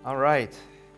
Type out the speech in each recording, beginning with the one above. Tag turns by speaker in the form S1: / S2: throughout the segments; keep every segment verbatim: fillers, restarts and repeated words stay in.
S1: All right.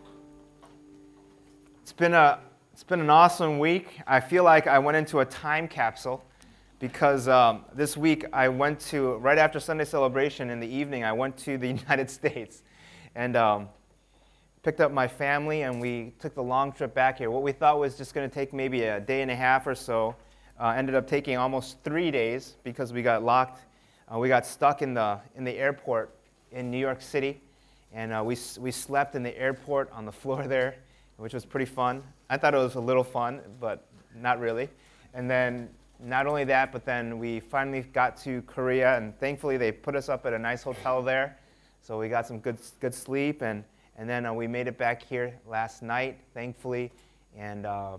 S1: It's been a it's been an awesome week. I feel like I went into a time capsule because um, this week I went to, right after Sunday celebration in the evening, I went to the United States and um, picked up my family, and we took the long trip back here. What we thought was just going to take maybe a day and a half or so uh, ended up taking almost three days because we got locked. Uh, we got stuck in the in the airport in New York City. And uh, we we slept in the airport on the floor there, which was pretty fun. I thought it was a little fun, but not really. And then not only that, but then we finally got to Korea, and thankfully they put us up at a nice hotel there. So we got some good good sleep, and, and then uh, we made it back here last night, thankfully. And uh,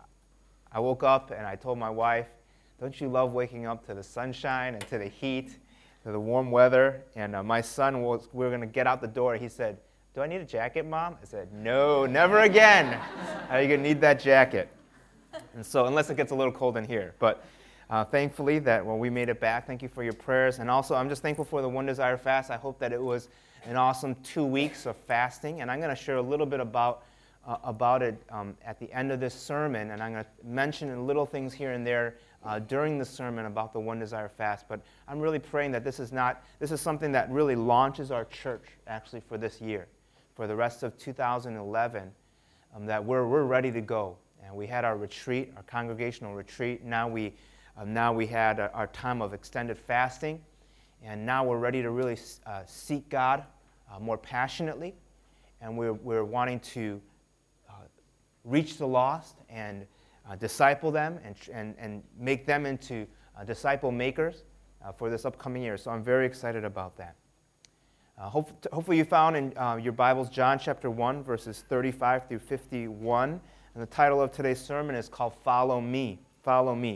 S1: I woke up and I told my wife, "Don't you love waking up to the sunshine and to the heat, to the warm weather?" And uh, my son, was, we were going to get out the door. He said, "Do I need a jacket, Mom?" I said, "No, never again. How are you going to need that jacket?" And so, unless it gets a little cold in here. But uh, thankfully, that well, we made it back. Thank you for your prayers. And also, I'm just thankful for the One Desire Fast. I hope that it was an awesome two weeks of fasting. And I'm going to share a little bit about uh, about it um, at the end of this sermon. And I'm going to mention little things here and there Uh, during the sermon about the One Desire Fast. But I'm really praying that this is not, this is something that really launches our church actually for this year, for the rest of two thousand eleven, um, that we're we're ready to go. And we had our retreat, our congregational retreat. Now we um, now we had our, our time of extended fasting, and now we're ready to really uh, seek God uh, more passionately, and we're we're wanting to uh, reach the lost and Uh, disciple them and, and, and make them into uh, disciple makers uh, for this upcoming year. So I'm very excited about that. Uh, hope, hopefully you found in uh, your Bibles John chapter one, verses thirty-five through fifty-one. And the title of today's sermon is called Follow Me. Follow Me.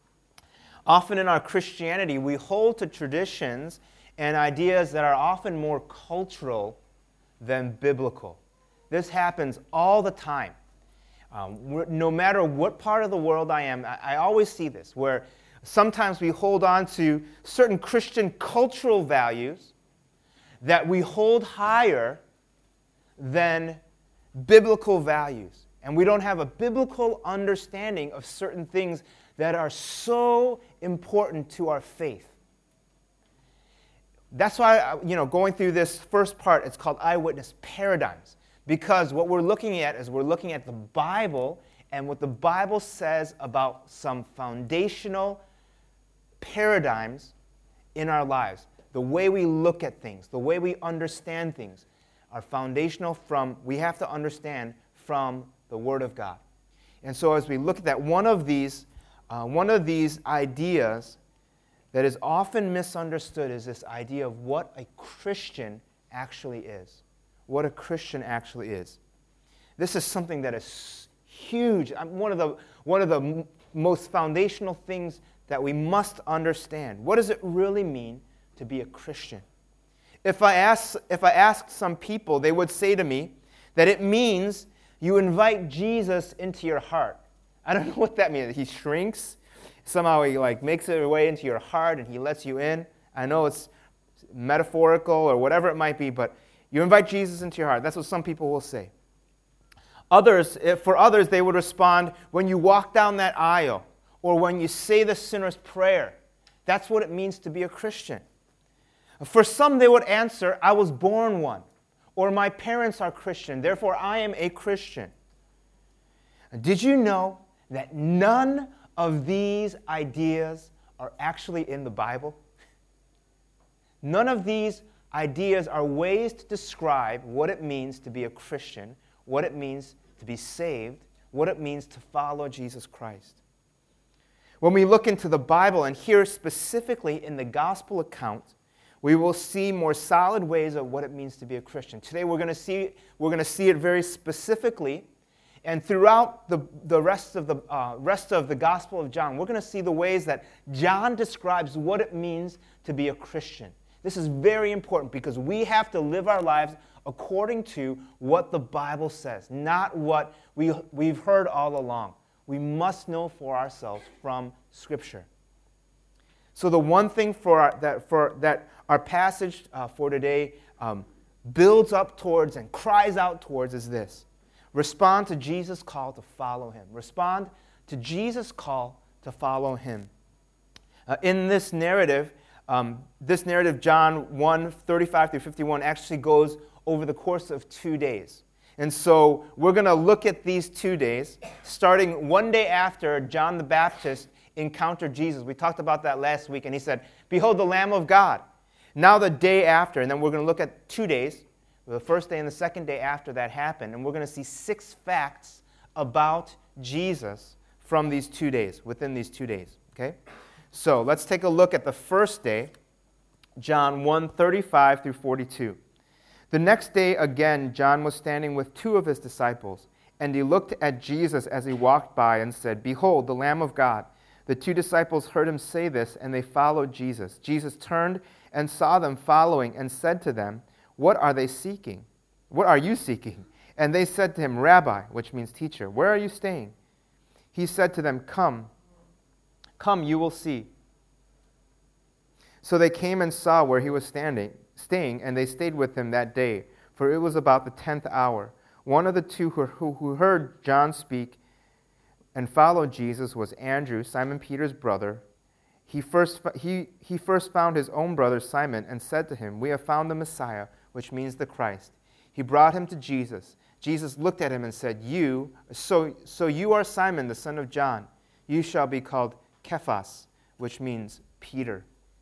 S1: Often in our Christianity, we hold to traditions and ideas that are often more cultural than biblical. This happens all the time. Um, no matter what part of the world I am, I, I always see this, where sometimes we hold on to certain Christian cultural values that we hold higher than biblical values. And we don't have a biblical understanding of certain things that are so important to our faith. That's why, you know, going through this first part, it's called Eyewitness Paradigms. Because what we're looking at is we're looking at the Bible and what the Bible says about some foundational paradigms in our lives. The way we look at things, the way we understand things are foundational from, we have to understand from the Word of God. And so as we look at that, one of these, uh, one of these ideas that is often misunderstood is this idea of what a Christian actually is. What a Christian actually is. This is something that is huge. One of the one of the m- most foundational things that we must understand. What does it really mean to be a Christian? If I ask if I asked some people, they would say to me that it means you invite Jesus into your heart. I don't know what that means. He shrinks. Somehow he like makes his way into your heart and he lets you in. I know it's metaphorical or whatever it might be, but you invite Jesus into your heart. That's what some people will say. Others, for others, they would respond, when you walk down that aisle or when you say the sinner's prayer. That's what it means to be a Christian. For some, they would answer, I was born one, or my parents are Christian, therefore I am a Christian. Did you know that none of these ideas are actually in the Bible? None of these ideas are ways to describe what it means to be a Christian, what it means to be saved, what it means to follow Jesus Christ. When we look into the Bible, and here specifically in the gospel account, we will see more solid ways of what it means to be a Christian. Today we're going to see we're going to see it very specifically, and throughout the, the rest of the uh, rest of the Gospel of John, we're going to see the ways that John describes what it means to be a Christian. This is very important because we have to live our lives according to what the Bible says, not what we, we've heard all along. We must know for ourselves from Scripture. So the one thing for our, that for that our passage uh, for today um, builds up towards and cries out towards is this. Respond to Jesus' call to follow him. Respond to Jesus' call to follow him. Uh, in this narrative, um, this narrative, John one, thirty-five through fifty-one, actually goes over the course of two days. And so we're going to look at these two days, starting one day after John the Baptist encountered Jesus. We talked about that last week, and he said, "Behold the Lamb of God." Now the day after, and then we're going to look at two days, the first day and the second day after that happened, and we're going to see six facts about Jesus from these two days, within these two days, okay? So let's take a look at the first day, John one, thirty-five through forty-two. The next day again, John was standing with two of his disciples, and he looked at Jesus as he walked by and said, "Behold, the Lamb of God." The two disciples heard him say this, and they followed Jesus. Jesus turned and saw them following and said to them, "What are they seeking? What are you seeking?" And they said to him, "Rabbi," which means teacher, "where are you staying?" He said to them, Come, come, you will see." So they came and saw where he was standing, staying, and they stayed with him that day, for it was about the tenth hour. One of the two who, who, who heard John speak and followed Jesus was Andrew, Simon Peter's brother. He first, he, he first found his own brother Simon and said to him, "We have found the Messiah," which means the Christ. He brought him to Jesus. Jesus looked at him and said, "You, so, so you are Simon, the son of John. You shall be called Cephas," which means Peter.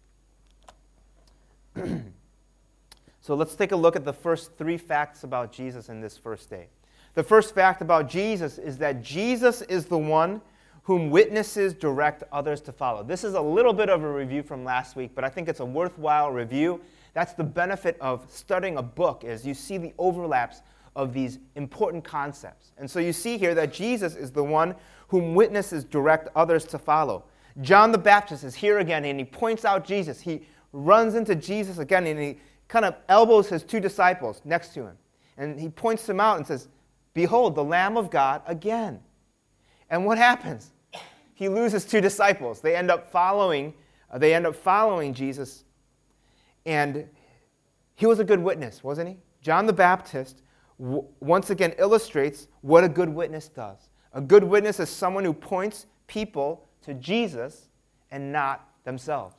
S1: So let's take a look at the first three facts about Jesus in this first day. The first fact about Jesus is that Jesus is the one whom witnesses direct others to follow. This is a little bit of a review from last week, but I think it's a worthwhile review. That's the benefit of studying a book, is you see the overlaps of these important concepts. And so you see here that Jesus is the one whom witnesses direct others to follow. John the Baptist is here again, and he points out Jesus. He runs into Jesus again, and he kind of elbows his two disciples next to him. And he points them out and says, "Behold, the Lamb of God," again. And what happens? He loses two disciples. They end up following, uh, they end up following Jesus. And he was a good witness, wasn't he? John the Baptist w- once again illustrates what a good witness does. A good witness is someone who points people to Jesus and not themselves.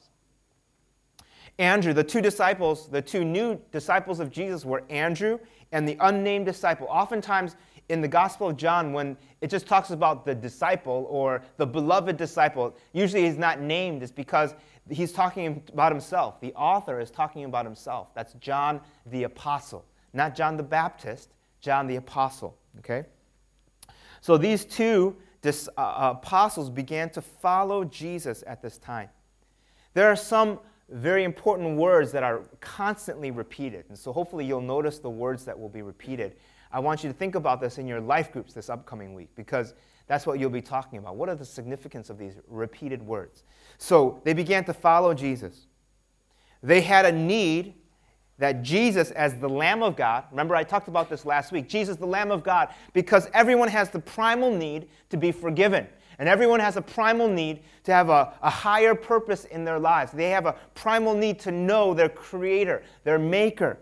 S1: Andrew, the two disciples, the two new disciples of Jesus were Andrew and the unnamed disciple. Oftentimes in the Gospel of John, when it just talks about the disciple or the beloved disciple, usually he's not named. It's because he's talking about himself. The author is talking about himself. That's John the Apostle. Not John the Baptist, John the Apostle. Okay? So these two dis, uh, apostles began to follow Jesus at this time. There are some very important words that are constantly repeated. And so hopefully you'll notice the words that will be repeated. I want you to think about this in your life groups this upcoming week, because that's what you'll be talking about. What are the significance of these repeated words? So they began to follow Jesus. They had a need that Jesus, as the Lamb of God, remember I talked about this last week, Jesus the Lamb of God, because everyone has the primal need to be forgiven. And everyone has a primal need to have a, a higher purpose in their lives. They have a primal need to know their Creator, their Maker.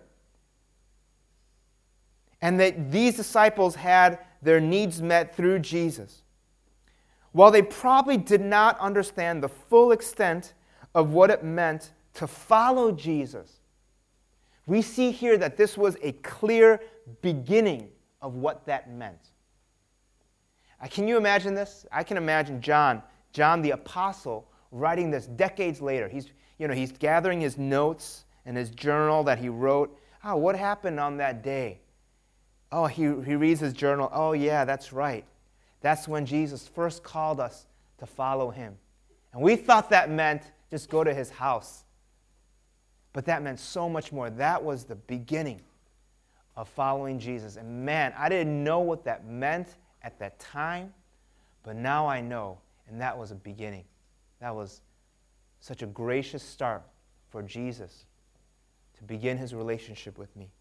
S1: And that these disciples had their needs met through Jesus. While they probably did not understand the full extent of what it meant to follow Jesus, we see here that this was a clear beginning of what that meant. Can you imagine this? I can imagine John, John the Apostle, writing this decades later. He's, you know, he's gathering his notes and his journal that he wrote. Oh, what happened on that day? Oh, he, he reads his journal. Oh, yeah, that's right. That's when Jesus first called us to follow him. And we thought that meant just go to his house. But that meant so much more. That was the beginning of following Jesus. And man, I didn't know what that meant at that time, but now I know, and that was a beginning. That was such a gracious start for Jesus to begin his relationship with me.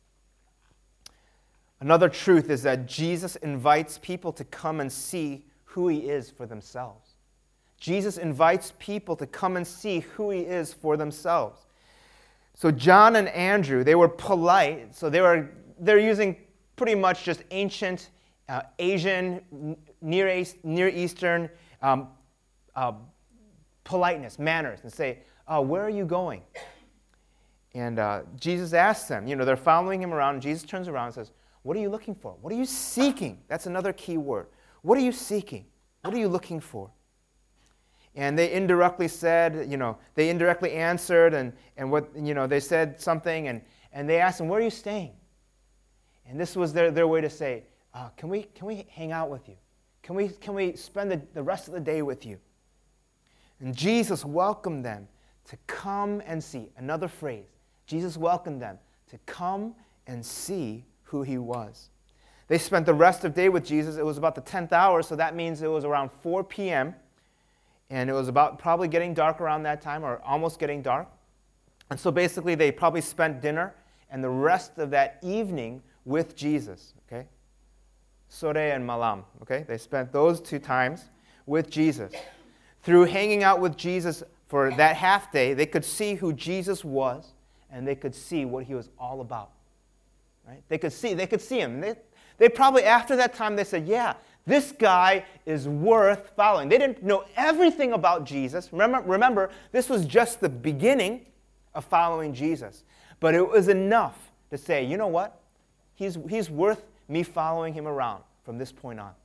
S1: Another truth is that Jesus invites people to come and see who he is for themselves. Jesus invites people to come and see who he is for themselves. So John and Andrew, they were polite. So they were they're using pretty much just ancient uh, Asian, Near East, Near Eastern um, uh, politeness, manners, and say, uh, "Where are you going?" And uh, Jesus asks them. You know, they're following him around. And Jesus turns around and says, "What are you looking for? What are you seeking?" That's another key word. What are you seeking? What are you looking for? And they indirectly said, you know, they indirectly answered, and, and what, you know, they said something, and, and they asked him, "Where are you staying?" And this was their, their way to say, uh, can we can we hang out with you? Can we can we spend the, the rest of the day with you? And Jesus welcomed them to come and see. Another phrase. Jesus welcomed them to come and see who he was. They spent the rest of the day with Jesus. It was about the tenth hour, so that means it was around four p.m., and it was about probably getting dark around that time, or almost getting dark. And so basically they probably spent dinner and the rest of that evening with Jesus, okay? Sore and malam, okay? They spent those two times with Jesus. Through hanging out with Jesus for that half day, they could see who Jesus was, and they could see what he was all about, right? They could see, they could see him. They, they probably, after that time, they said, yeah, this guy is worth following. They didn't know everything about Jesus. Remember, remember, this was just the beginning of following Jesus. But it was enough to say, you know what? He's, he's worth me following him around from this point on.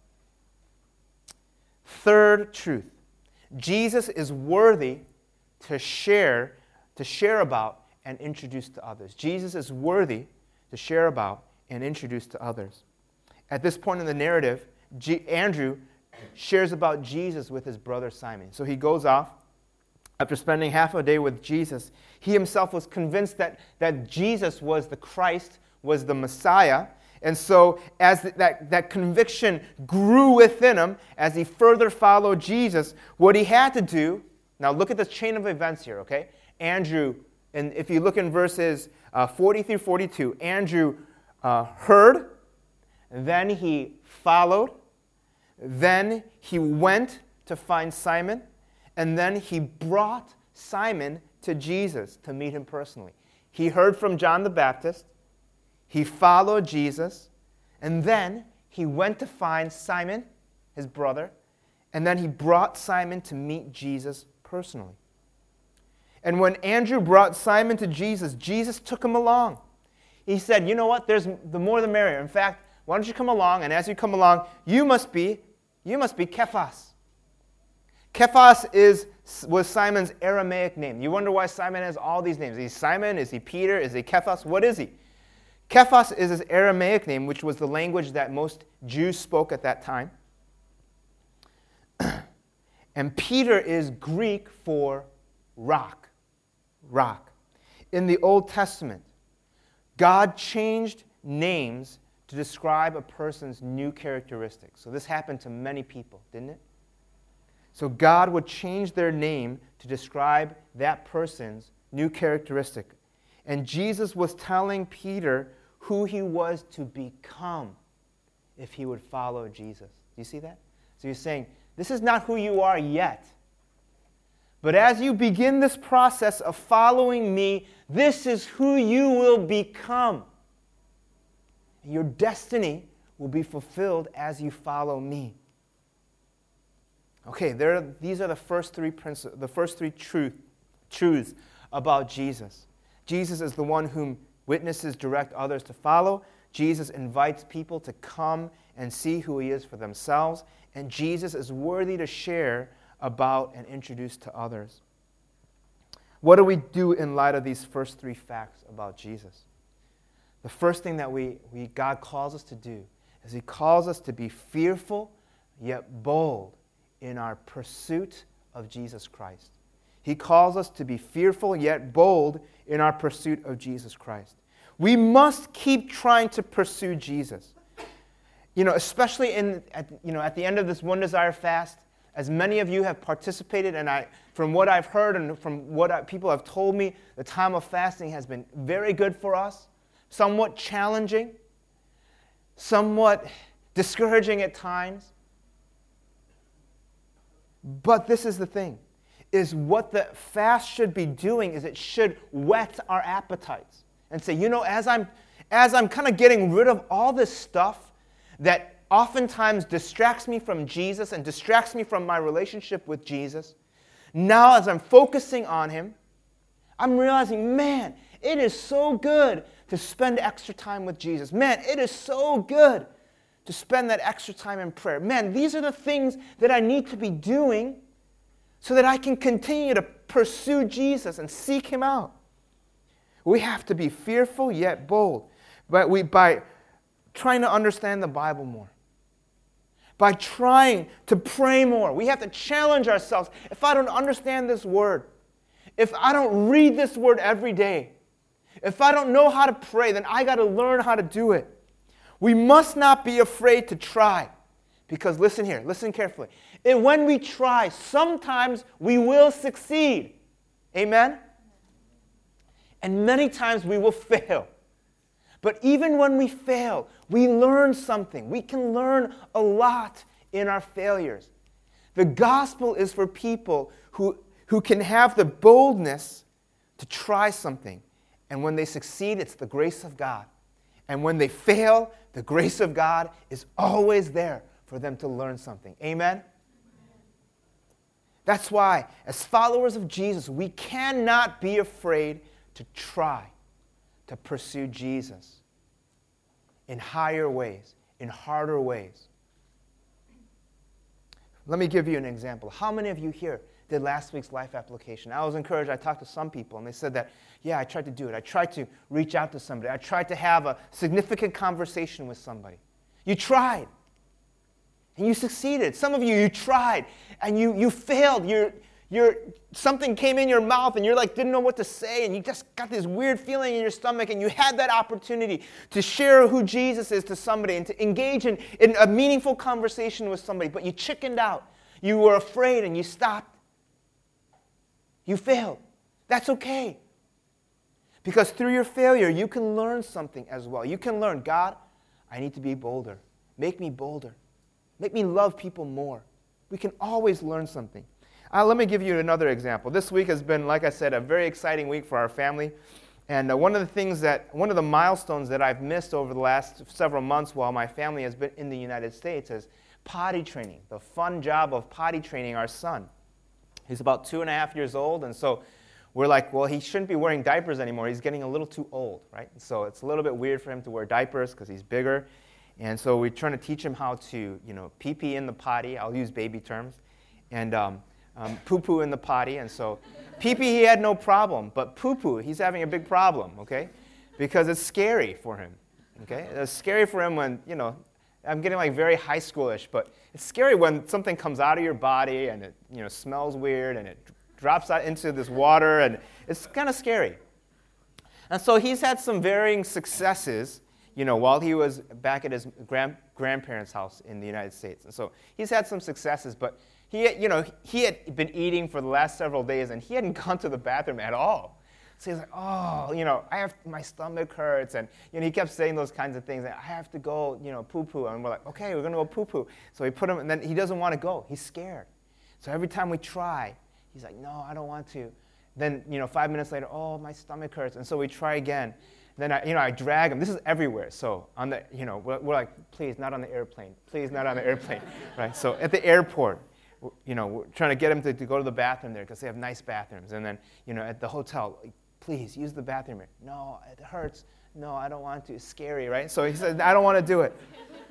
S1: Third truth. Jesus is worthy to share, to share about and introduce to others. Jesus is worthy to share about and introduce to others. At this point in the narrative, G- Andrew shares about Jesus with his brother Simon. So he goes off. After spending half a day with Jesus, he himself was convinced that, that Jesus was the Christ, was the Messiah. And so as th- that, that conviction grew within him, as he further followed Jesus, what he had to do, now look at the chain of events here, okay? Andrew, and if you look in verses uh, forty through forty-two, Andrew uh, heard, then he followed, then he went to find Simon, and then he brought Simon to Jesus to meet him personally. He heard from John the Baptist, he followed Jesus, and then he went to find Simon, his brother, and then he brought Simon to meet Jesus personally. And when Andrew brought Simon to Jesus, Jesus took him along. He said, you know what, there's the more the merrier. In fact, why don't you come along, and as you come along, you must be, you must be Cephas. Cephas is, was Simon's Aramaic name. You wonder why Simon has all these names. Is he Simon? Is he Peter? Is he Cephas? What is he? Cephas is his Aramaic name, which was the language that most Jews spoke at that time. And Peter is Greek for rock. Rock. In the Old Testament, God changed names to describe a person's new characteristics. So this happened to many people, didn't it? So God would change their name to describe that person's new characteristic. And Jesus was telling Peter who he was to become if he would follow Jesus. Do you see that? So he's saying, this is not who you are yet. But as you begin this process of following me, this is who you will become. Your destiny will be fulfilled as you follow me. Okay, there are, these are the first three principles, the first three truth, truths about Jesus. Jesus is the one whom witnesses direct others to follow. Jesus invites people to come and see who he is for themselves. And Jesus is worthy to share about and introduce to others. What do we do in light of these first three facts about Jesus? The first thing that we, we God calls us to do is he calls us to be fearful yet bold in our pursuit of Jesus Christ. He calls us to be fearful yet bold in our pursuit of Jesus Christ. We must keep trying to pursue Jesus. You know, especially in at, you know, at the end of this One Desire fast, as many of you have participated, and I, from what I've heard and from what I, people have told me, the time of fasting has been very good for us, somewhat challenging, somewhat discouraging at times. But this is the thing. is what the fast should be doing is it should whet our appetites and say, you know, as I'm as I'm kind of getting rid of all this stuff that oftentimes distracts me from Jesus and distracts me from my relationship with Jesus, now as I'm focusing on him, I'm realizing, man, it is so good to spend extra time with Jesus. Man, it is so good to spend that extra time in prayer. Man, these are the things that I need to be doing so that I can continue to pursue Jesus and seek him out. We have to be fearful yet bold. But we, by trying to understand the Bible more, by trying to pray more, we have to challenge ourselves. If I don't understand this word, if I don't read this word every day, if I don't know how to pray, then I got to learn how to do it. We must not be afraid to try. Because listen here, listen carefully. And when we try, sometimes we will succeed. Amen? And many times we will fail. But even when we fail, we learn something. We can learn a lot in our failures. The gospel is for people who, who can have the boldness to try something. And when they succeed, it's the grace of God. And when they fail, the grace of God is always there for them to learn something. Amen? That's why, as followers of Jesus, we cannot be afraid to try to pursue Jesus in higher ways, in harder ways. Let me give you an example. How many of you here did last week's life application? I was encouraged. I talked to some people, and they said that, yeah, I tried to do it. I tried to reach out to somebody. I tried to have a significant conversation with somebody. You tried, and you succeeded. Some of you, you tried, and you, you failed. You're, you're, something came in your mouth, and you're like, didn't know what to say, and you just got this weird feeling in your stomach, and you had that opportunity to share who Jesus is to somebody and to engage in, in a meaningful conversation with somebody, but you chickened out. You were afraid, and you stopped. You failed. That's okay. Because through your failure, you can learn something as well. You can learn, God, I need to be bolder. Make me bolder. Make me love people more. We can always learn something. Uh, let me give you another example. This week has been, like I said, a very exciting week for our family. And uh, one of the things that, one of the milestones that I've missed over the last several months while my family has been in the United States is potty training, the fun job of potty training our son. He's about two and a half years old, and so we're like, well, he shouldn't be wearing diapers anymore. He's getting a little too old, right? So it's a little bit weird for him to wear diapers because he's bigger. And so we're trying to teach him how to, you know, pee-pee in the potty. I'll use baby terms. And um, um, poo-poo in the potty. And so pee-pee, he had no problem. But poo-poo, he's having a big problem, okay? Because it's scary for him, okay? It's scary for him when, you know, I'm getting like very high schoolish, but it's scary when something comes out of your body and it, you know, smells weird and it drops out into this water, and it's kind of scary. And so he's had some varying successes, you know, while he was back at his grand, grandparents' house in the United States. And so he's had some successes, but he, you know, he had been eating for the last several days, and he hadn't gone to the bathroom at all. So he's like, oh, you know, I have, my stomach hurts, and you know, he kept saying those kinds of things. I have to go, you know, poo-poo, and we're like, okay, we're gonna go poo-poo. So we put him, and then he doesn't want to go. He's scared. So every time we try, he's like, no, I don't want to. Then, you know, five minutes later, oh, my stomach hurts, and so we try again. Then I, you know, I drag him. This is everywhere. So on the, you know, we're, we're like, please, not on the airplane. Please, not on the airplane, right? So at the airport, you know, we're trying to get him to, to go to the bathroom there because they have nice bathrooms. And then, you know, at the hotel, please, use the bathroom here. No, it hurts. No, I don't want to. It's scary, right? So he said, I don't want to do it.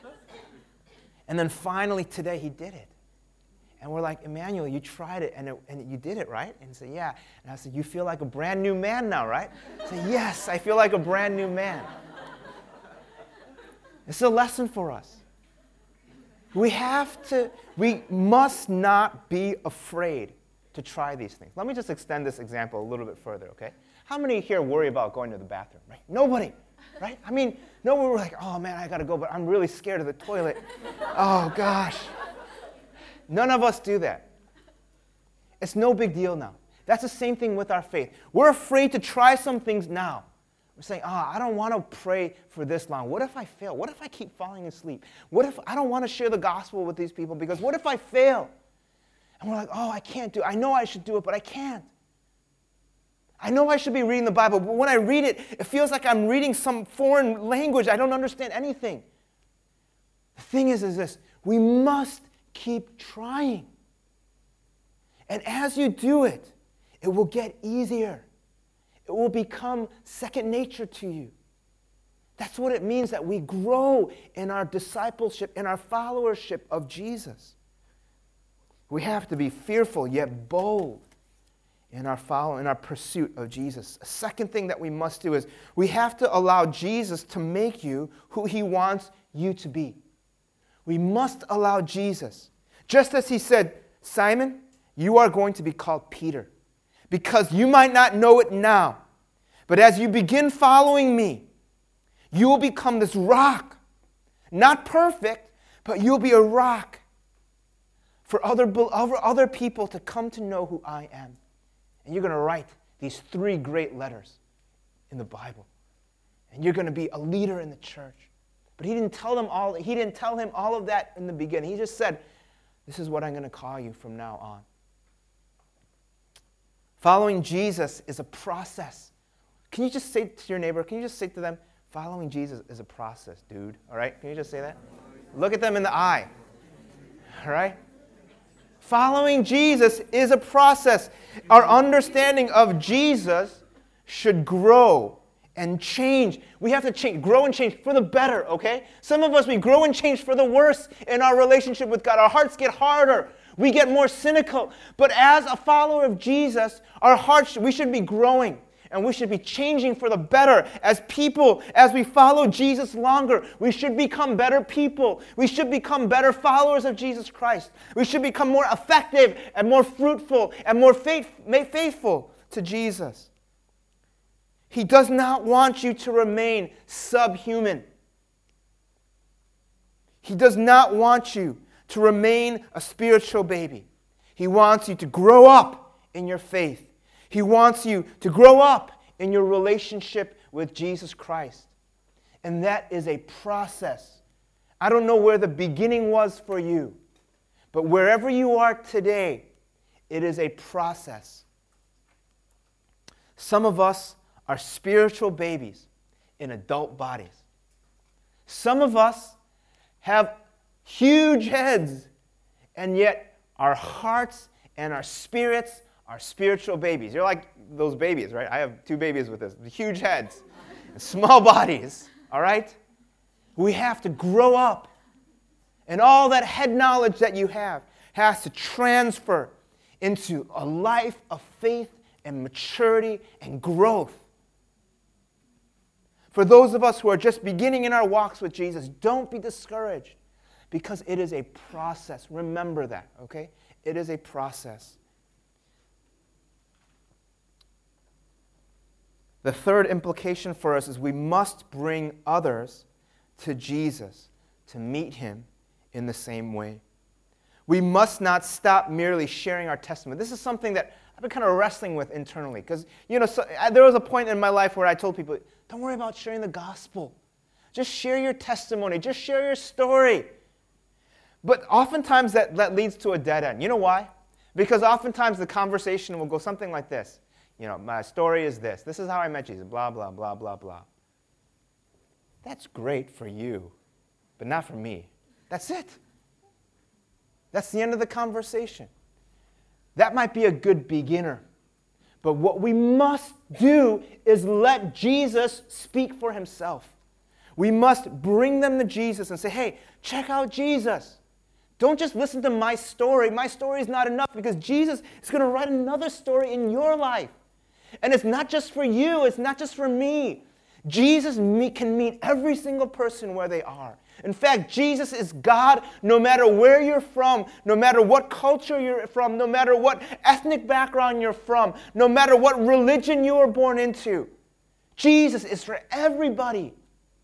S1: And then finally today he did it. And we're like, Emmanuel, you tried it, and, it, and you did it, right? And he said, yeah. And I said, you feel like a brand new man now, right? He said, yes, I feel like a brand new man. It's a lesson for us. We have to, we must not be afraid to try these things. Let me just extend this example a little bit further, okay? How many here worry about going to the bathroom, right? Nobody, right? I mean, nobody we're like, oh man, I gotta go, but I'm really scared of the toilet. Oh gosh. None of us do that. It's no big deal now. That's the same thing with our faith. We're afraid to try some things now. We're saying, ah, oh, I don't want to pray for this long. What if I fail? What if I keep falling asleep? What if I don't want to share the gospel with these people because what if I fail? And we're like, oh, I can't do it. I know I should do it, but I can't. I know I should be reading the Bible, but when I read it, it feels like I'm reading some foreign language. I don't understand anything. The thing is, is this. We must keep trying. And as you do it, it will get easier. It will become second nature to you. That's what it means that we grow in our discipleship, in our followership of Jesus. We have to be fearful yet bold in our follow, in our pursuit of Jesus. A second thing that we must do is we have to allow Jesus to make you who he wants you to be. We must allow Jesus. Just as he said, Simon, you are going to be called Peter, because you might not know it now, but as you begin following me, you will become this rock. Not perfect, but you'll be a rock for other, other people to come to know who I am. And you're going to write these three great letters in the Bible. And you're going to be a leader in the church. But he didn't tell them all, he didn't tell him all of that in the beginning. He just said, this is what I'm going to call you from now on. Following Jesus is a process. Can you just say to your neighbor, can you just say to them, following Jesus is a process, dude. All right? Can you just say that? Look at them in the eye. All right? Following Jesus is a process. Our understanding of Jesus should grow and change. We have to change, grow and change for the better, okay? Some of us, we grow and change for the worse in our relationship with God. Our hearts get harder. We get more cynical. But as a follower of Jesus, our hearts, we should be growing. And we should be changing for the better. As people, as we follow Jesus longer, we should become better people. We should become better followers of Jesus Christ. We should become more effective and more fruitful and more faith, faithful to Jesus. He does not want you to remain subhuman. He does not want you to remain a spiritual baby. He wants you to grow up in your faith. He wants you to grow up in your relationship with Jesus Christ. And that is a process. I don't know where the beginning was for you, but wherever you are today, it is a process. Some of us are spiritual babies in adult bodies. Some of us have huge heads, and yet our hearts and our spirits are spiritual babies. You're like those babies, right? I have two babies with us, huge heads, and small bodies, all right? We have to grow up, and all that head knowledge that you have has to transfer into a life of faith and maturity and growth. For those of us who are just beginning in our walks with Jesus, don't be discouraged, because it is a process. Remember that, okay? It is a process. The third implication for us is we must bring others to Jesus to meet him in the same way. We must not stop merely sharing our testimony. This is something that I've been kind of wrestling with internally, because, you know, so, uh, there was a point in my life where I told people, don't worry about sharing the gospel. Just share your testimony. Just share your story. But oftentimes that, that leads to a dead end. You know why? Because oftentimes the conversation will go something like this. You know, my story is this. This is how I met Jesus. Blah, blah, blah, blah, blah. That's great for you, but not for me. That's it. That's the end of the conversation. That might be a good beginner. But what we must do is let Jesus speak for himself. We must bring them to Jesus and say, hey, check out Jesus. Don't just listen to my story. My story is not enough, because Jesus is going to write another story in your life. And it's not just for you. It's not just for me. Jesus can meet every single person where they are. In fact, Jesus is God no matter where you're from, no matter what culture you're from, no matter what ethnic background you're from, no matter what religion you were born into. Jesus is for everybody.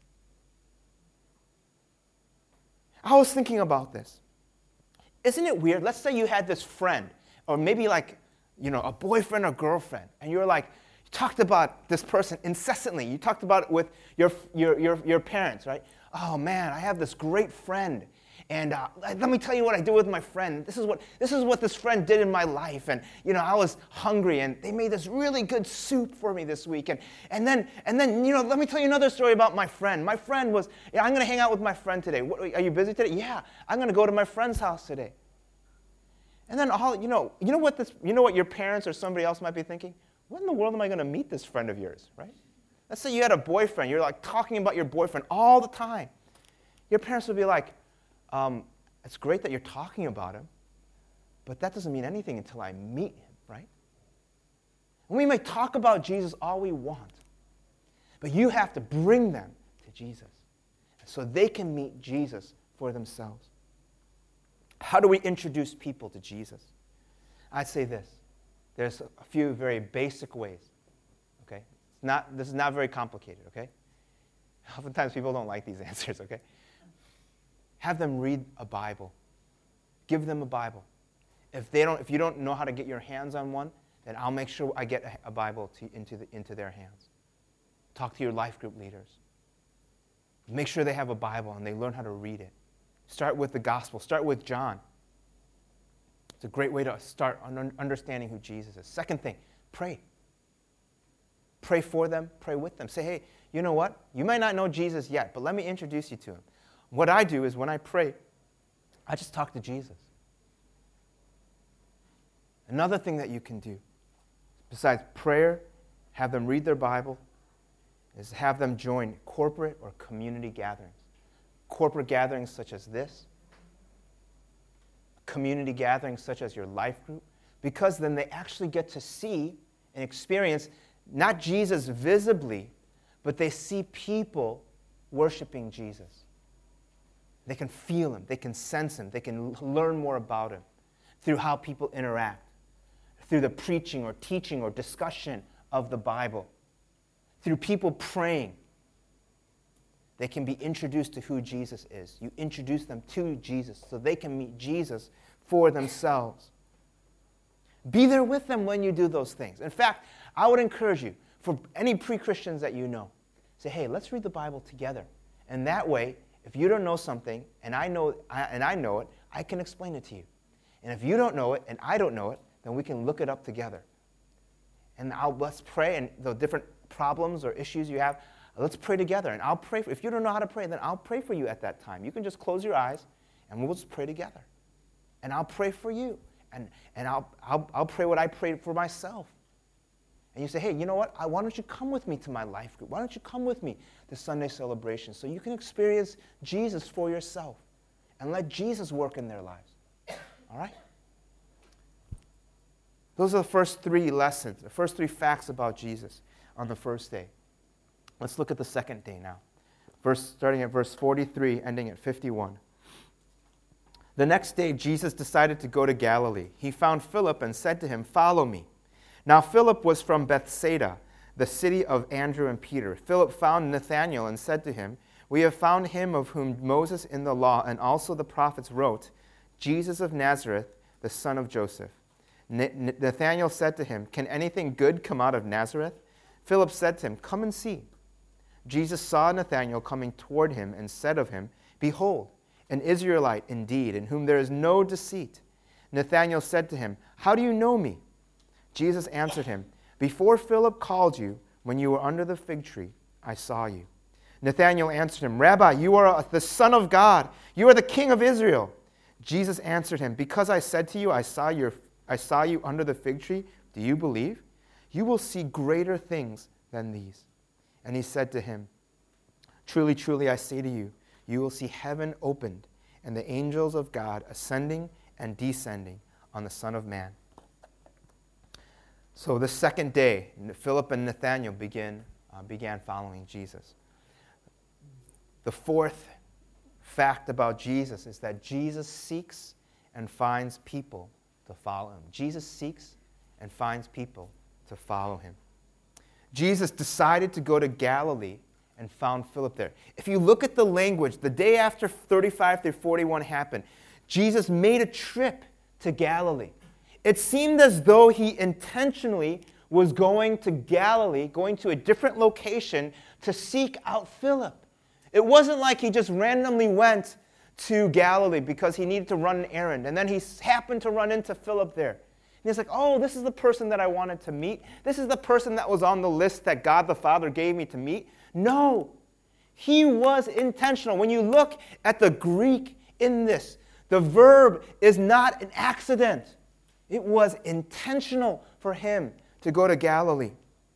S1: I was thinking about this. Isn't it weird? Let's say you had this friend, or maybe like, you know, a boyfriend or girlfriend, and you're like, you talked about this person incessantly. You talked about it with your, your, your, your parents, right? Oh man, I have this great friend, And uh, let me tell you what I did with my friend. This is what this is what this friend did in my life. And you know, I was hungry, and they made this really good soup for me this week. And and then and then you know, let me tell you another story about my friend. My friend was, yeah, I'm going to hang out with my friend today. What, are you busy today? Yeah, I'm going to go to my friend's house today. And then all you know, you know what this, you know what your parents or somebody else might be thinking? When in the world am I going to meet this friend of yours, right? Let's say you had a boyfriend. You're like talking about your boyfriend all the time. Your parents would be like, um, it's great that you're talking about him, but that doesn't mean anything until I meet him, right? And we may talk about Jesus all we want, but you have to bring them to Jesus so they can meet Jesus for themselves. How do we introduce people to Jesus? I'd say this. There's a few very basic ways, okay? It's not, this is not very complicated, okay? Oftentimes people don't like these answers, okay? Have them read a Bible. Give them a Bible. If they don't, if you don't know how to get your hands on one, then I'll make sure I get a, a Bible to, into, the, into their hands. Talk to your life group leaders. Make sure they have a Bible and they learn how to read it. Start with the gospel. Start with John. It's a great way to start understanding who Jesus is. Second thing, pray. Pray for them. Pray with them. Say, hey, you know what? You might not know Jesus yet, but let me introduce you to him. What I do is when I pray, I just talk to Jesus. Another thing that you can do, besides prayer, have them read their Bible, is have them join corporate or community gatherings. Corporate gatherings such as this, community gatherings such as your life group, because then they actually get to see and experience not Jesus visibly, but they see people worshiping Jesus. They can feel him. They can sense him. They can learn more about him through how people interact, through the preaching or teaching or discussion of the Bible, through people praying. They can be introduced to who Jesus is. You introduce them to Jesus so they can meet Jesus for themselves. Be there with them when you do those things. In fact, I would encourage you, for any pre-Christians that you know, say, hey, let's read the Bible together. And that way, if you don't know something and I know and I know it, I can explain it to you. And if you don't know it and I don't know it, then we can look it up together. And I'll, let's pray, and the different problems or issues you have, let's pray together. And I'll pray for, if you don't know how to pray, then I'll pray for you at that time. You can just close your eyes and we'll just pray together. And I'll pray for you. And, and I'll, I'll, I'll pray what I prayed for myself. And you say, hey, you know what? I, why don't you come with me to my life group? Why don't you come with me to Sunday celebration so you can experience Jesus for yourself and let Jesus work in their lives? All right? Those are the first three lessons, the first three facts about Jesus on the first day. Let's look at the second day now. Verse, starting at verse forty-three, ending at fifty-one. The next day, Jesus decided to go to Galilee. He found Philip and said to him, follow me. Now Philip was from Bethsaida, the city of Andrew and Peter. Philip found Nathanael and said to him, we have found him of whom Moses in the law and also the prophets wrote, Jesus of Nazareth, the son of Joseph. Nathanael said to him, can anything good come out of Nazareth? Philip said to him, come and see. Jesus saw Nathanael coming toward him and said of him, behold, an Israelite indeed, in whom there is no deceit. Nathanael said to him, how do you know me? Jesus answered him, before Philip called you, when you were under the fig tree, I saw you. Nathanael answered him, Rabbi, you are the Son of God. You are the King of Israel. Jesus answered him, because I said to you, I saw, your, I saw you under the fig tree, do you believe? You will see greater things than these. And he said to him, truly, truly, I say to you, you will see heaven opened and the angels of God ascending and descending on the Son of Man. So the second day, Philip and Nathanael begin, uh, began following Jesus. The fourth fact about Jesus is that Jesus seeks and finds people to follow him. Jesus seeks and finds people to follow him. Jesus decided to go to Galilee and found Philip there. If you look at the language, the day after thirty-five through forty-one happened, Jesus made a trip to Galilee. It seemed as though he intentionally was going to Galilee, going to a different location to seek out Philip. It wasn't like he just randomly went to Galilee because he needed to run an errand. And then he happened to run into Philip there. And he's like, oh, this is the person that I wanted to meet. This is the person that was on the list that God the Father gave me to meet. No, he was intentional. When you look at the Greek in this, the verb is not an accident. It was intentional for him to go to Galilee.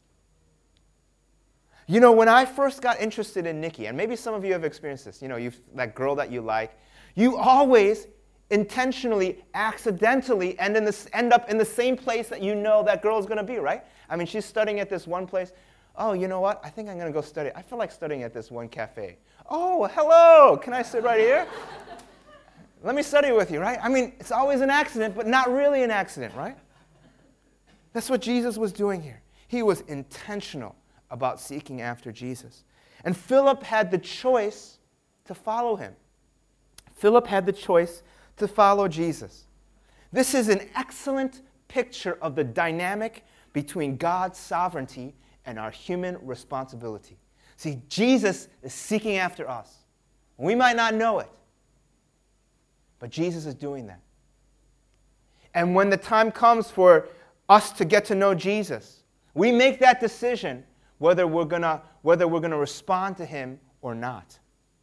S1: You know, when I first got interested in Nikki, and maybe some of you have experienced this, you know, you've, that girl that you like, you always intentionally, accidentally end, in this, end up in the same place that you know that girl is going to be, right? I mean, she's studying at this one place. Oh, you know what? I think I'm going to go study. I feel like studying at this one cafe. Oh, hello. Can I sit right here? Let me study with you, right? I mean, it's always an accident, but not really an accident, right? That's what Jesus was doing here. He was intentional about seeking after Jesus. And Philip had the choice to follow him. Philip had the choice to follow Jesus. This is an excellent picture of the dynamic between God's sovereignty and our human responsibility. See, Jesus is seeking after us. We might not know it, but Jesus is doing that. And when the time comes for us to get to know Jesus, we make that decision whether we're gonna whether we're gonna respond to him or not.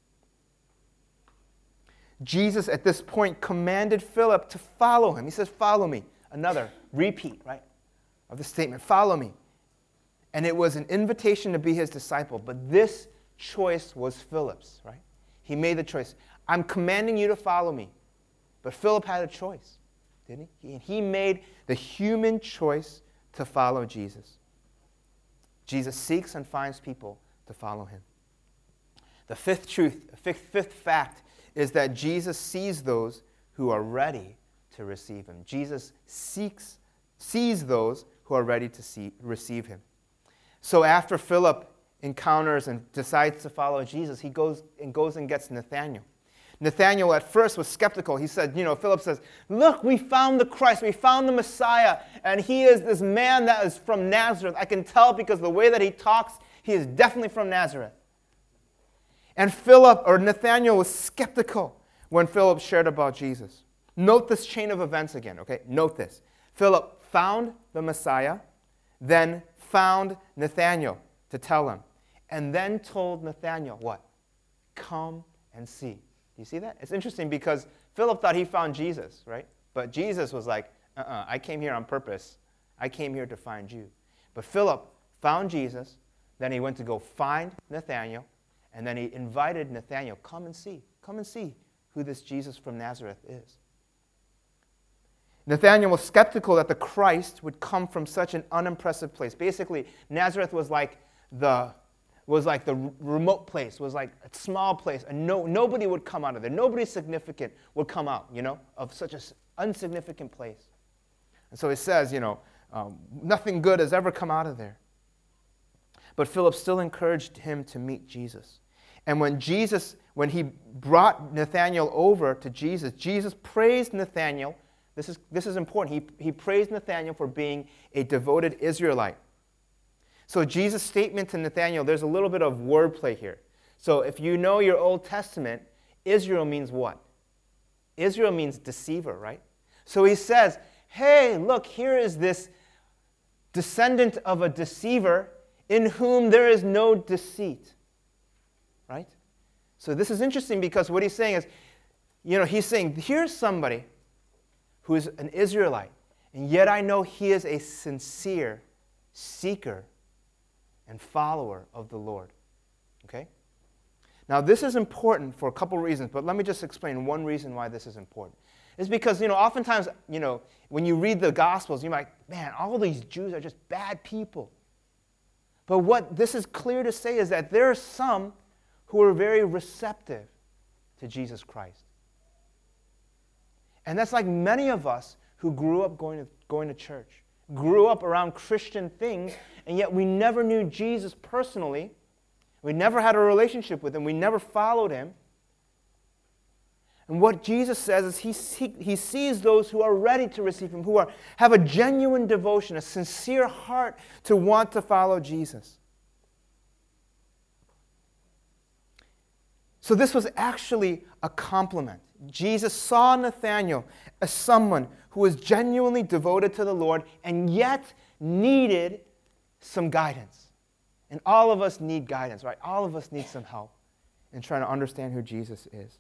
S1: Jesus at this point commanded Philip to follow him. He says, follow me. Another repeat, right, of the statement, follow me. And it was an invitation to be his disciple, but this choice was Philip's, right? He made the choice. I'm commanding you to follow me. But Philip had a choice, didn't he? He made the human choice to follow Jesus. Jesus seeks and finds people to follow him. The fifth truth, fifth, fifth fact, is that Jesus sees those who are ready to receive him. Jesus seeks, sees those who are ready to see, receive him. So after Philip encounters and decides to follow Jesus, he goes and goes and gets Nathanael. Nathanael at first was skeptical. He said, you know, Philip says, look, we found the Christ, we found the Messiah, and he is this man that is from Nazareth. I can tell because the way that he talks, he is definitely from Nazareth. And Philip, or Nathanael, was skeptical when Philip shared about Jesus. Note this chain of events again, okay? Note this. Philip found the Messiah, then found Nathanael to tell him, and then told Nathanael what? Come and see. Do you see that? It's interesting because Philip thought he found Jesus, right? But Jesus was like, uh-uh, I came here on purpose. I came here to find you. But Philip found Jesus, then he went to go find Nathanael, and then he invited Nathanael, come and see. Come and see who this Jesus from Nazareth is. Nathanael was skeptical that the Christ would come from such an unimpressive place. Basically, Nazareth was like the was like the remote place, was like a small place, and no, nobody would come out of there. Nobody significant would come out, you know, of such an insignificant place. And so it says, you know, um, nothing good has ever come out of there. But Philip still encouraged him to meet Jesus. And when Jesus, when he brought Nathanael over to Jesus, Jesus praised Nathanael. This is, this is important. He, he praised Nathanael for being a devoted Israelite. So Jesus' statement to Nathanael, there's a little bit of wordplay here. So if you know your Old Testament, Israel means what? Israel means deceiver, right? So he says, hey, look, here is this descendant of a deceiver in whom there is no deceit, right? So this is interesting because what he's saying is, you know, he's saying, here's somebody who is an Israelite, and yet I know he is a sincere seeker and follower of the Lord. Okay? Now, this is important for a couple reasons, but let me just explain one reason why this is important. It's because, you know, oftentimes, you know, when you read the Gospels, you're like, man, all these Jews are just bad people. But what this is clear to say is that there are some who are very receptive to Jesus Christ. And that's like many of us who grew up going to, going to church, grew up around Christian things, and yet we never knew Jesus personally. We never had a relationship with him. We never followed him. And what Jesus says is he, see, he sees those who are ready to receive him, who are, have a genuine devotion, a sincere heart to want to follow Jesus. So this was actually a compliment. Jesus saw Nathanael as someone who was genuinely devoted to the Lord and yet needed some guidance. And all of us need guidance, right? All of us need some help in trying to understand who Jesus is.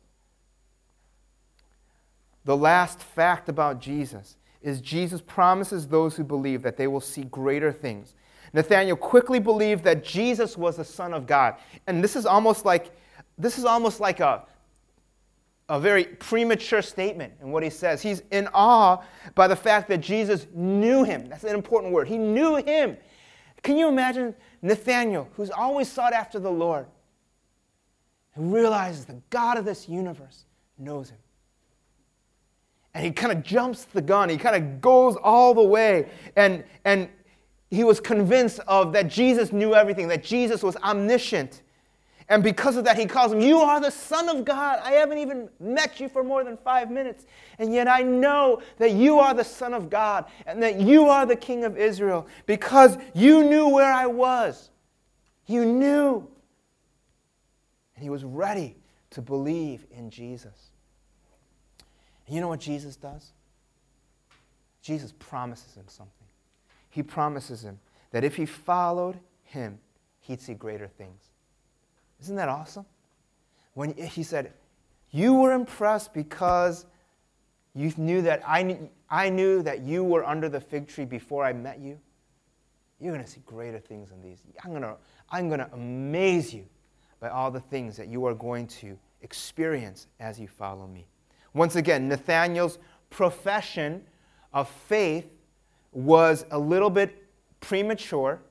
S1: The last fact about Jesus is Jesus promises those who believe that they will see greater things. Nathanael quickly believed that Jesus was the Son of God. And this is almost like this is almost like a, a very premature statement in what he says. He's in awe by the fact that Jesus knew him. That's an important word. He knew him. Can you imagine Nathanael, who's always sought after the Lord, who realizes the God of this universe knows him? And he kind of jumps the gun. He kind of goes all the way. And, and he was convinced of that Jesus knew everything, that Jesus was omniscient. And because of that, he calls him, "You are the Son of God. I haven't even met you for more than five minutes. And yet I know that you are the Son of God and that you are the King of Israel because you knew where I was. You knew." And he was ready to believe in Jesus. And you know what Jesus does? Jesus promises him something. He promises him that if he followed him, he'd see greater things. Isn't that awesome? When he said, "You were impressed because you knew that I knew, I knew that you were under the fig tree before I met you. You're going to see greater things than these. I'm going to I'm going to amaze you by all the things that you are going to experience as you follow me." Once again, Nathanael's profession of faith was a little bit premature,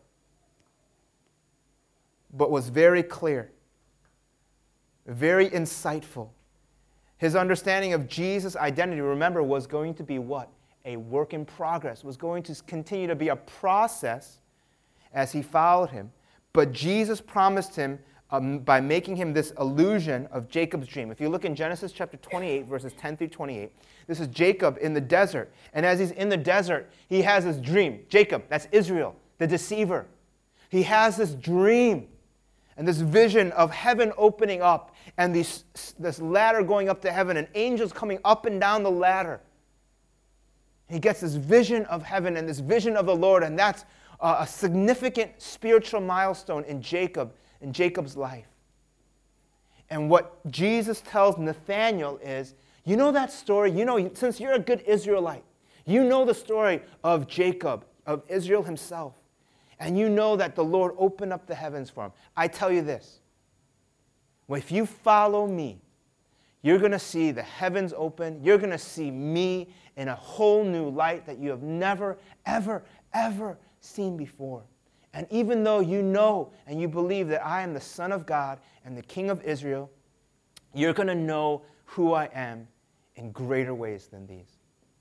S1: but was very clear, very insightful. His understanding of Jesus' identity, remember, was going to be what? A work in progress, was going to continue to be a process as he followed him. But Jesus promised him um, by making him this illusion of Jacob's dream. If you look in Genesis chapter twenty-eight, verses ten through twenty-eight, this is Jacob in the desert. And as he's in the desert, he has this dream. Jacob, that's Israel, the deceiver. He has this dream and this vision of heaven opening up and these, this ladder going up to heaven and angels coming up and down the ladder. He gets this vision of heaven and this vision of the Lord, and that's uh, a significant spiritual milestone in Jacob, in Jacob's life. And what Jesus tells Nathanael is, you know that story? You know, since you're a good Israelite, you know the story of Jacob, of Israel himself. And you know that the Lord opened up the heavens for him. I tell you this, if you follow me, you're going to see the heavens open. You're going to see me in a whole new light that you have never, ever, ever seen before. And even though you know and you believe that I am the Son of God and the King of Israel, you're going to know who I am in greater ways than these.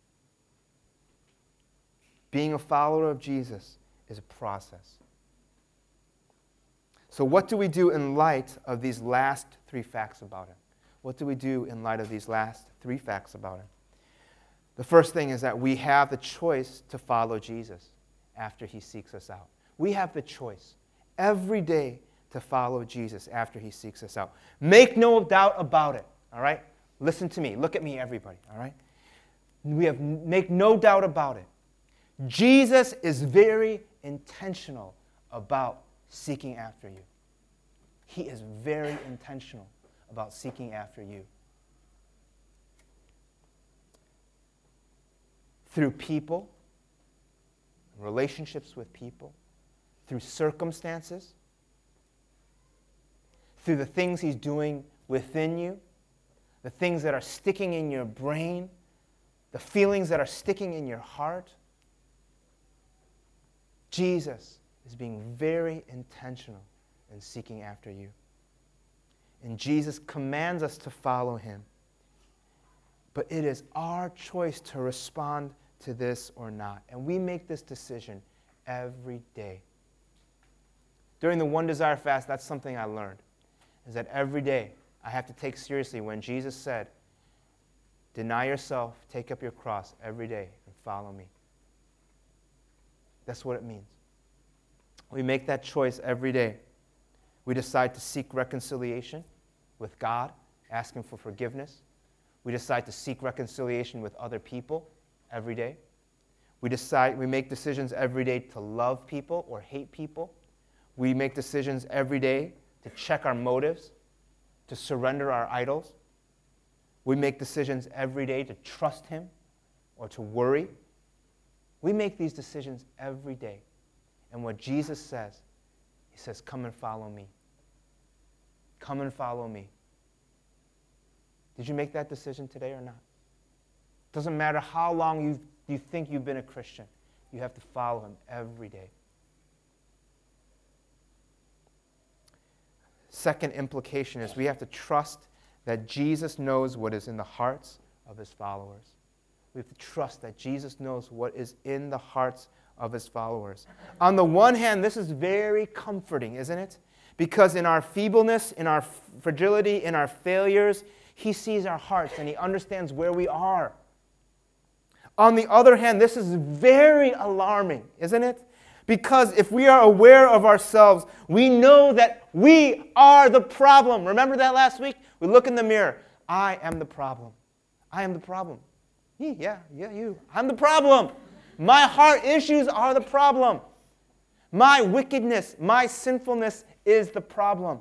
S1: Being a follower of Jesus is a process. So what do we do in light of these last three facts about him? What do we do in light of these last three facts about him? The first thing is that we have the choice to follow Jesus after he seeks us out. We have the choice every day to follow Jesus after he seeks us out. Make no doubt about it, all right? Listen to me. Look at me, everybody, all right? We have make no doubt about it. Jesus is very intentional about seeking after you. He is very intentional about seeking after you. Through people, relationships with people, through circumstances, through the things he's doing within you, the things that are sticking in your brain, the feelings that are sticking in your heart. Jesus is being very intentional in seeking after you. And Jesus commands us to follow him. But it is our choice to respond to this or not. And we make this decision every day. During the One Desire fast, that's something I learned, is that every day I have to take seriously when Jesus said, deny yourself, take up your cross every day, and follow me. That's what it means. We make that choice every day. We decide to seek reconciliation. with God, asking for forgiveness. We decide to seek reconciliation with other people every day. We decide, we make decisions every day to love people or hate people. We make decisions every day to check our motives, to surrender our idols. We make decisions every day to trust Him or to worry. We make these decisions every day. And what Jesus says, He says, come and follow me. Come and follow me. Did you make that decision today or not? Doesn't matter how long you you think you've been a Christian. You have to follow Him every day. Second implication is we have to trust that Jesus knows what is in the hearts of His followers. We have to trust that Jesus knows what is in the hearts of His followers. On the one hand, this is very comforting, isn't it? Because in our feebleness, in our fragility, in our failures, He sees our hearts and He understands where we are. On the other hand, this is very alarming, isn't it? Because if we are aware of ourselves, we know that we are the problem. Remember that last week? We look in the mirror. I am the problem. I am the problem. Me, yeah, yeah, you. I'm the problem. My heart issues are the problem. My wickedness, my sinfulness is the problem.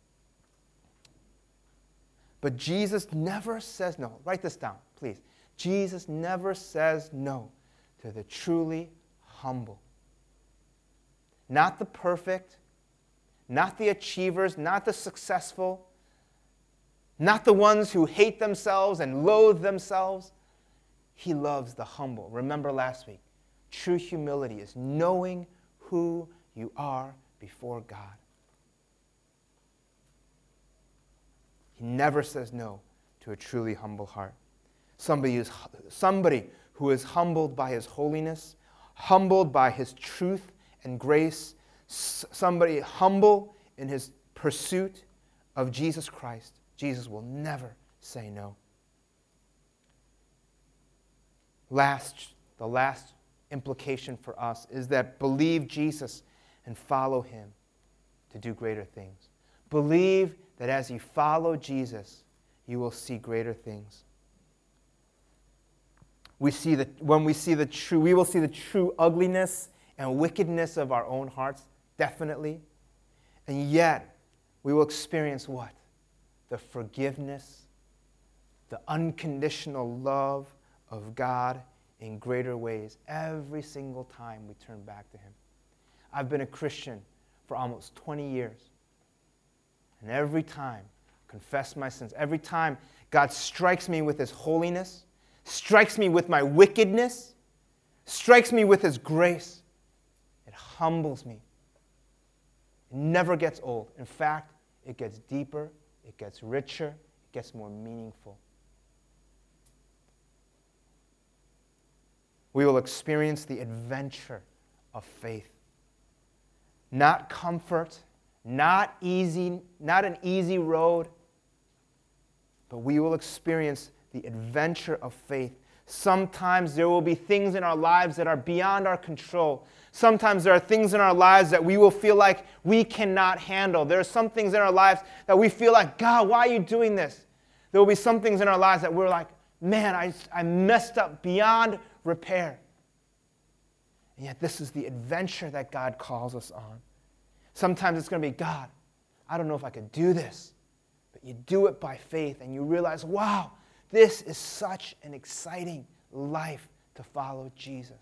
S1: But Jesus never says no. Write this down, please. Jesus never says no to the truly humble. Not the perfect, not the achievers, not the successful, not the ones who hate themselves and loathe themselves. He loves the humble. Remember last week, true humility is knowing who you are before God. He never says no to a truly humble heart. Somebody, is, somebody who is humbled by His holiness, humbled by His truth and grace, somebody humble in his pursuit of Jesus Christ. Jesus will never say no. Last, the last implication for us is that believe Jesus and follow Him to do greater things. Believe that as you follow Jesus, you will see greater things. We see that when we see the true, we will see the true ugliness and wickedness of our own hearts, definitely. And yet, we will experience what? The forgiveness, the unconditional love of God in greater ways every single time we turn back to Him. I've been a Christian for almost twenty years. And every time, confess my sins. Every time God strikes me with His holiness, strikes me with my wickedness, strikes me with His grace, it humbles me. It never gets old. In fact, it gets deeper, it gets richer, it gets more meaningful. We will experience the adventure of faith. Not comfort, not easy, not an easy road, but we will experience the adventure of faith. Sometimes there will be things in our lives that are beyond our control. Sometimes there are things in our lives that we will feel like we cannot handle. There are some things in our lives that we feel like, God, why are you doing this? There will be some things in our lives that we're like, man, I, I messed up beyond repair. And yet this is the adventure that God calls us on. Sometimes it's going to be, God, I don't know if I could do this. But you do it by faith and you realize, wow, this is such an exciting life to follow Jesus.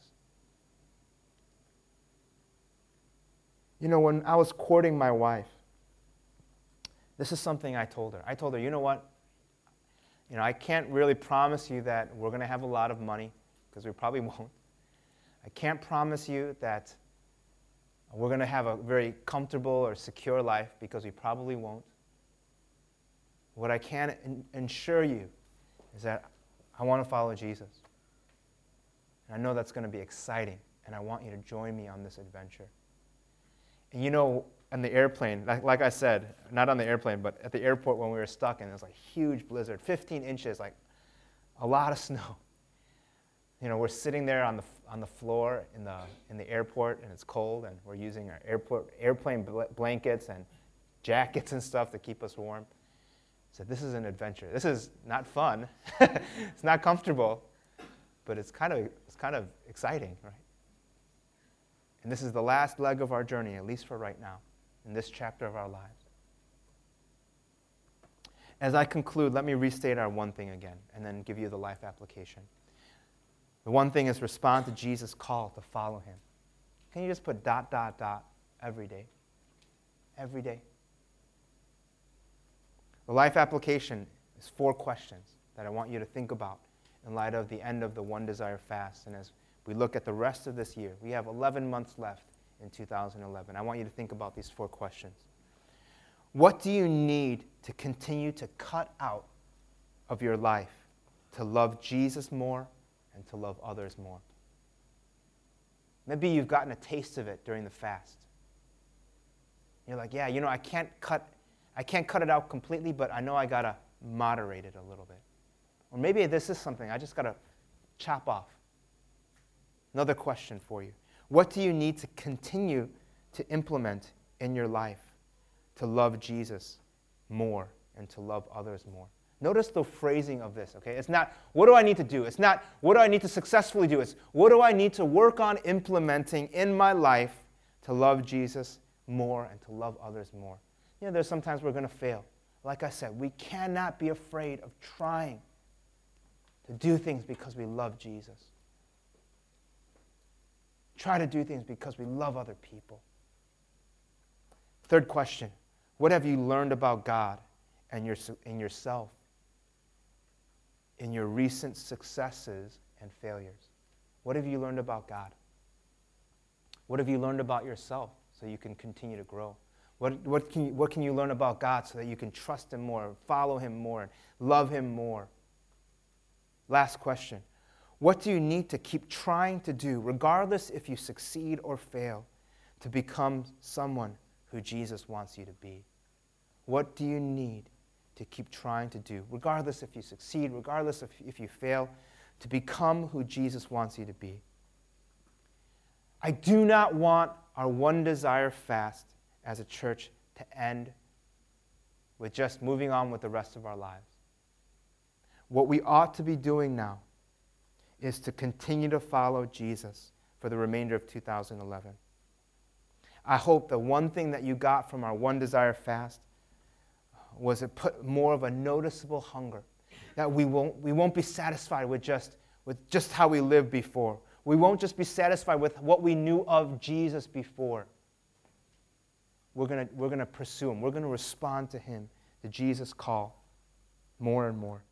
S1: You know, when I was courting my wife, this is something I told her. I told her, you know what? You know, I can't really promise you that we're going to have a lot of money, because we probably won't. I can't promise you that we're going to have a very comfortable or secure life, because we probably won't. What I can in- ensure you is that I want to follow Jesus. And I know that's going to be exciting, and I want you to join me on this adventure. And you know, on the airplane, like, like I said, not on the airplane, but at the airport when we were stuck, and it was like a huge blizzard, fifteen inches, like a lot of snow. You know, we're sitting there on the on the floor in the in the airport, and it's cold, and we're using our airport airplane bl- blankets and jackets and stuff to keep us warm. said, this is an adventure. This is not fun. It's not comfortable, but it's kind of it's kind of exciting, right? And this is the last leg of our journey, at least for right now, in this chapter of our lives. As I conclude, let me restate our one thing again, and then give you the life application. The one thing is respond to Jesus' call to follow him. Can you just put dot, dot, dot every day? Every day. The life application is four questions that I want you to think about in light of the end of the One Desire fast. And as we look at the rest of this year, we have eleven months left in two thousand eleven. I want you to think about these four questions. What do you need to continue to cut out of your life to love Jesus more and to love others more? Maybe you've gotten a taste of it during the fast. You're like, yeah, you know, I can't cut I can't cut it out completely, but I know I got to moderate it a little bit. Or maybe this is something I just got to chop off. Another question for you. What do you need to continue to implement in your life to love Jesus more and to love others more? Notice the phrasing of this, okay? It's not, what do I need to do? It's not, what do I need to successfully do? It's, what do I need to work on implementing in my life to love Jesus more and to love others more? You know, there's sometimes we're going to fail. Like I said, we cannot be afraid of trying to do things because we love Jesus. Try to do things because we love other people. Third question, what have you learned about God and, your, and yourself in your recent successes and failures? What have you learned about God? What have you learned about yourself so you can continue to grow? What, what, can you, what can you learn about God so that you can trust him more, follow him more, and love him more? Last question. What do you need to keep trying to do, regardless if you succeed or fail, to become someone who Jesus wants you to be? What do you need to keep trying to do, regardless if you succeed, regardless if, if you fail, to become who Jesus wants you to be? I do not want our One Desire fast as a church to end with just moving on with the rest of our lives. What we ought to be doing now is to continue to follow Jesus for the remainder of two thousand eleven. I hope the one thing that you got from our One Desire fast was it put more of a noticeable hunger, that we won't, we won't be satisfied with just, with just how we lived before. We won't just be satisfied with what we knew of Jesus before. We're going we're going to pursue him. We're going to respond to him, to Jesus' call, more and more.